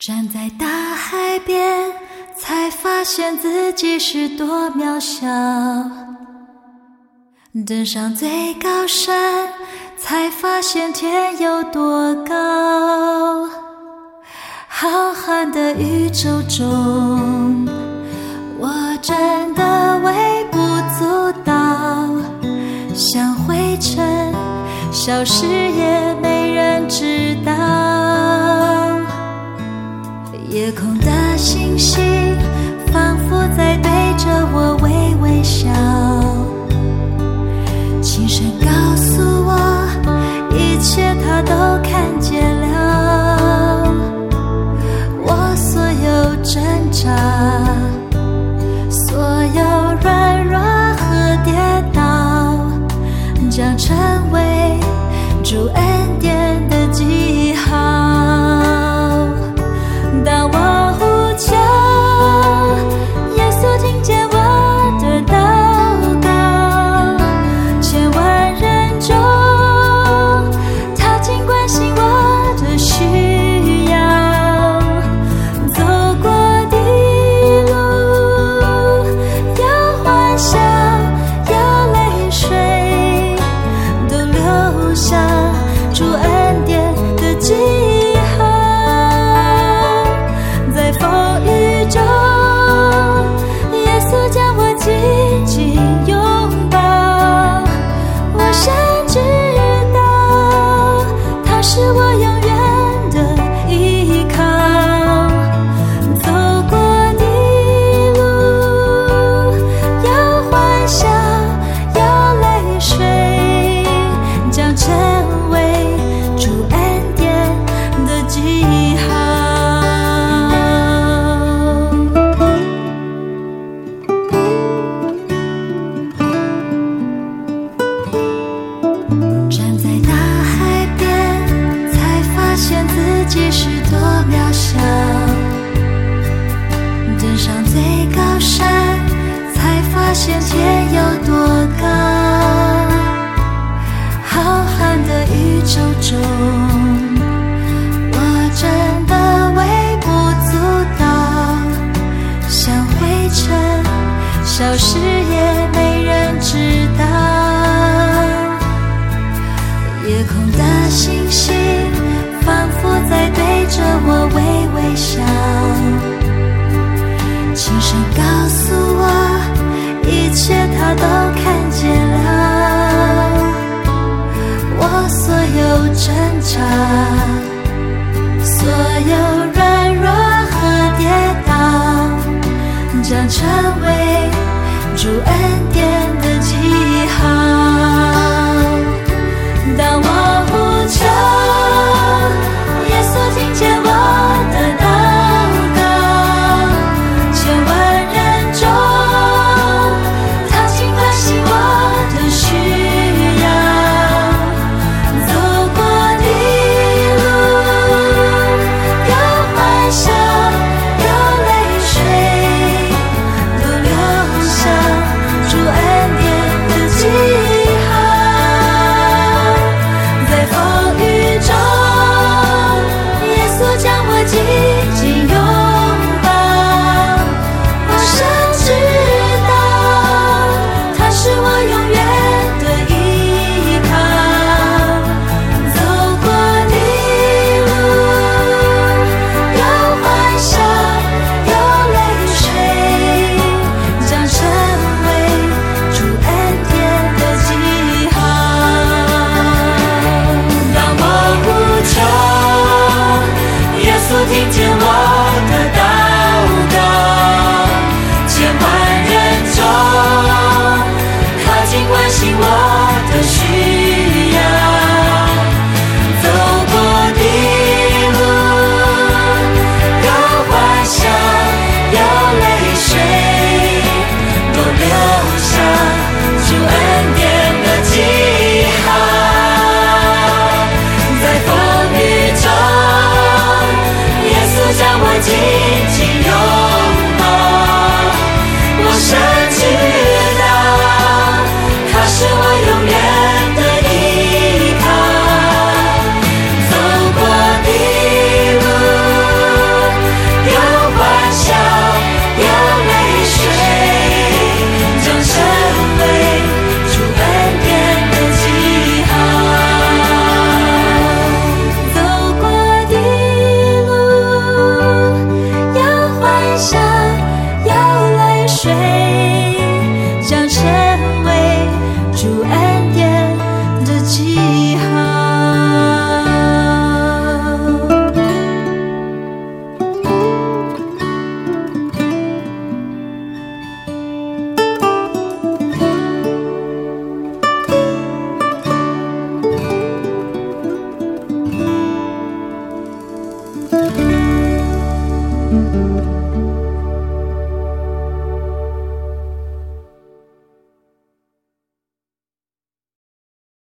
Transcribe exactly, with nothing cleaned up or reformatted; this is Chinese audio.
站在大海边，才发现自己是多渺小。登上最高山，才发现天有多高。浩瀚的宇宙中，我真的微不足道，像灰尘消失也没人知道。夜空的星星仿佛在对着我微微笑，轻声告诉我一切他都看见了。我所有挣扎，所有软弱和跌倒，将成为主恩典的记号。当我呼求，耶稣听见我的祷告，千万人中他尽关心我的需要。走过的路有欢笑有泪水，都留下主恩典的记号。在风雨中，耶稣将我紧紧拥抱，我深知道他是我永远的依靠。走过的路有欢笑有泪水，将成为主恩典的记号。站在大海边，才发现自己是多渺小。登上最高山，才发现天有多高。浩瀚的宇宙中，我真的微不足道，像灰尘消失也没人知道。夜空的星星仿佛在对着我微微笑，轻声告诉我一切他都看见了。我所有挣扎，所有软弱和跌倒，将成为主恩典的记号。当我呼求，耶稣听见我的祷告，千万人中他尽关心我的需要。走过的路有欢笑有泪水，都留下主恩典的记号。在风雨中，耶稣将我紧紧拥抱，我深知道他是我永远的依靠。走过的路有欢笑有泪水，将成为主恩典的记号。当我呼求，耶稣听见我的祷告，千万人中他尽关心我的需要。走过的路有欢笑有泪水，都留下主恩典的记号。在风雨中，耶稣将我紧紧